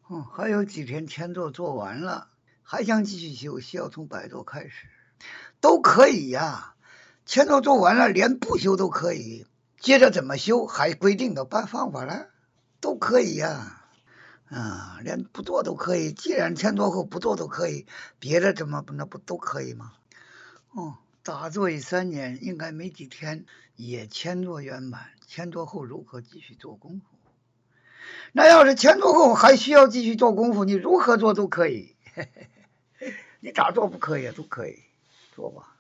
还有几天前座做完了，还想继续修，需要从百座开始，都可以呀。前座做完了，连不修都可以。接着怎么修，还规定的方法了，都可以呀。连不做都可以。既然前座后不做都可以，别的怎么那不都可以吗？打坐3年，应该没几天也前座圆满。前座后如何继续做功夫？那要是前座后还需要继续做功夫，你如何做都可以。你咋做不可以？都可以做吧。